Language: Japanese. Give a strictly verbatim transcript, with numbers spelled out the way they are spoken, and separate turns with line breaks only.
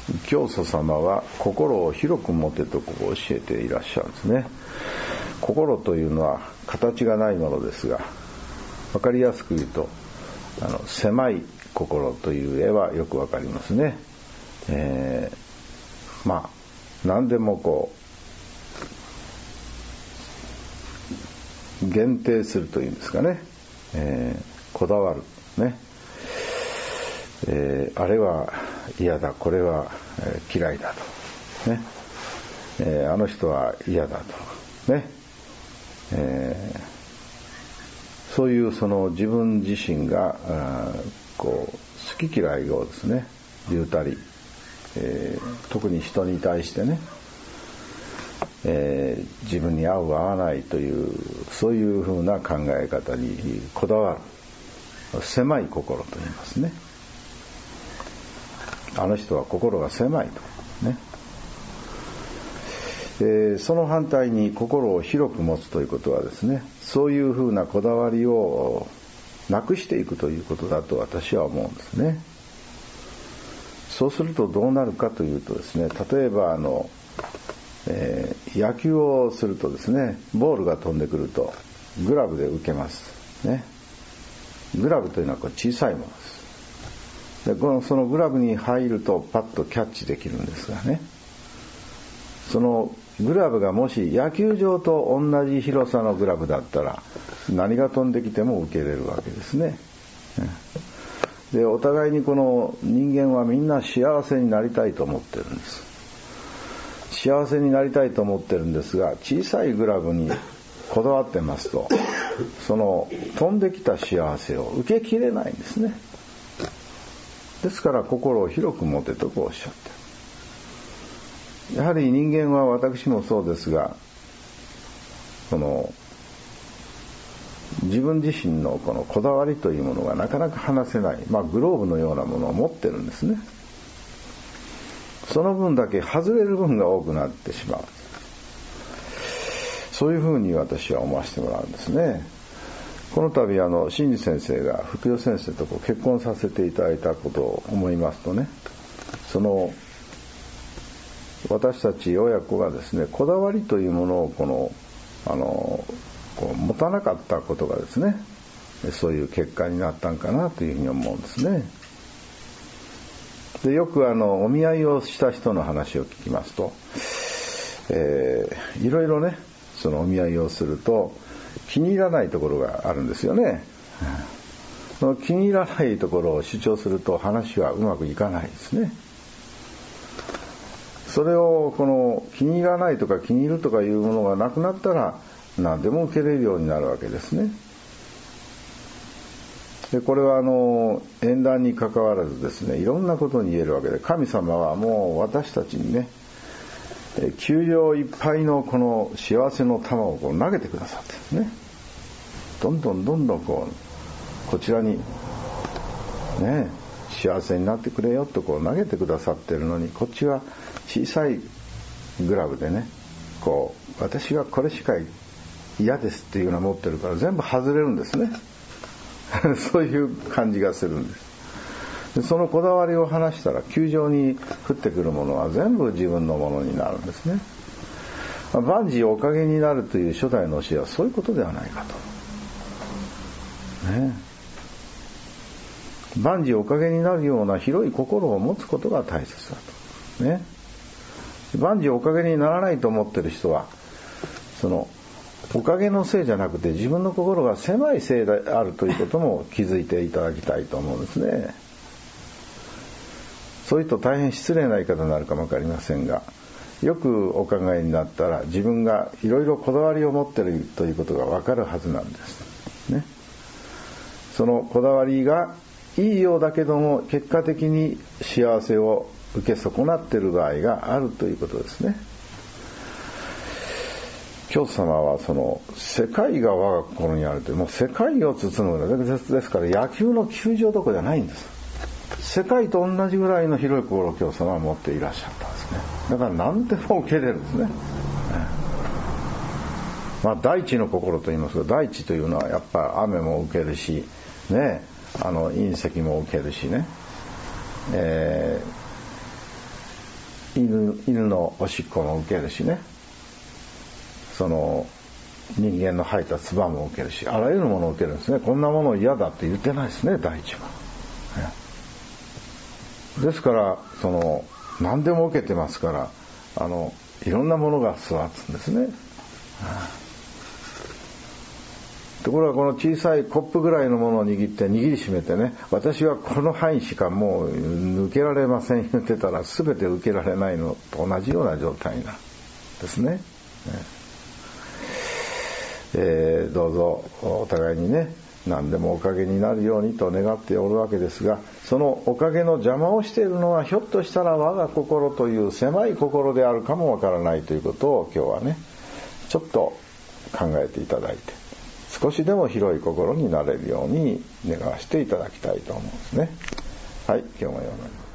教祖様は心を広く持てとこう教えていらっしゃるんですね。心というのは形がないものですが、分かりやすく言うとあの狭い心という絵はよくわかりますね。えー、まあ何でもこう限定するというんですかね、えー、こだわるね、えー、あれは嫌だ、これは嫌いだとね、えー、あの人は嫌だとね、えー、そういうその自分自身がこう好き嫌いをですね言うたり、えー、特に人に対してね、えー、自分に合う合わないというそういうふうな考え方にこだわる狭い心と言いますね。あの人は心が狭いとね。えー、その反対に心を広く持つということはですね、そういうふうなこだわりをなくしていくということだと私は思うんですね。そうするとどうなるかというとですね、例えばあの、えー、野球をするとですね、ボールが飛んでくるとグラブで受けますね。グラブというのはこう小さいものです。でこのそのグラブに入るとパッとキャッチできるんですがね、そのグラブがもし野球場と同じ広さのグラブだったら何が飛んできても受け入れるわけですね。でお互いにこの人間はみんな幸せになりたいと思ってるんです。幸せになりたいと思ってるんですが、小さいグラブにこだわってますとその飛んできた幸せを受けきれないんですね。ですから心を広く持てとこうおっしゃってる。やはり人間は、私もそうですが、その自分自身のこのこだわりというものがなかなか離せない、まあグローブのようなものを持ってるんですね。その分だけ外れる分が多くなってしまう。そういうふうに私は思わせてもらうんですね。この度あの真治先生が福代先生とこう結婚させていただいたことを思いますとね、その私たち親子がですね、こだわりというものをこのあのこう持たなかったことがですね、そういう結果になったんかなというふうに思うんですね。でよくあのお見合いをした人の話を聞きますと、えー、いろいろね、そのお見合いをすると気に入らないところがあるんですよね。その気に入らないところを主張すると話はうまくいかないですね。それをこの気に入らないとか気に入るとかいうものがなくなったら何でも受け入れるようになるわけですね。でこれはあの縁談に関わらずですね、いろんなことに言えるわけで、神様はもう私たちにね、球場いっぱいのこの幸せの玉をこう投げてくださってね、どんどんどんどんこうこちらにね幸せになってくれよとこう投げてくださってるのに、こっちは小さいグラブでね、こう私はこれしか嫌ですっていうのを持ってるから全部外れるんですね。そういう感じがするんです。でそのこだわりを話したら球場に降ってくるものは全部自分のものになるんですね。万事おかげになるという初代の教えはそういうことではないかと、ね、万事おかげになるような広い心を持つことが大切だと、ね、万事おかげにならないと思ってる人はそのおかげのせいじゃなくて自分の心が狭いせいであるということも気づいていただきたいと思うんですね。そういうと大変失礼な言い方になるかもわかりませんが、よくお考えになったら自分がいろいろこだわりを持っているということがわかるはずなんですね。そのこだわりがいいようだけども結果的に幸せを受け損なっている場合があるということですね。教祖様はその世界が我が心にあるという、もう世界を包むのですから野球の球場どころじゃないんです。世界と同じぐらいの広い心を教祖様は持っていらっしゃったんですね。だから何でも受け入れるんですね。まあ大地の心と言いますが、大地というのはやっぱ雨も受けるしね、あの隕石も受けるしね、え犬, 犬のおしっこも受けるしね、その人間の吐いた唾も受けるし、あらゆるものを受けるんですね。こんなもの嫌だって言ってないですね、第一は。ですからその何でも受けてますから、あのいろんなものが育つんですね。ところがこの小さいコップぐらいのものを握って握りしめてね、私はこの範囲しかもう抜けられません言ってたら、全て受けられないのと同じような状態なんですね。えー、どうぞお互いにね、何でもおかげになるようにと願っておるわけですが、そのおかげの邪魔をしているのは、ひょっとしたら我が心という狭い心であるかもわからないということを今日はね、ちょっと考えていただいて、少しでも広い心になれるように願わせていただきたいと思うんですね。はい、今日もよろしく。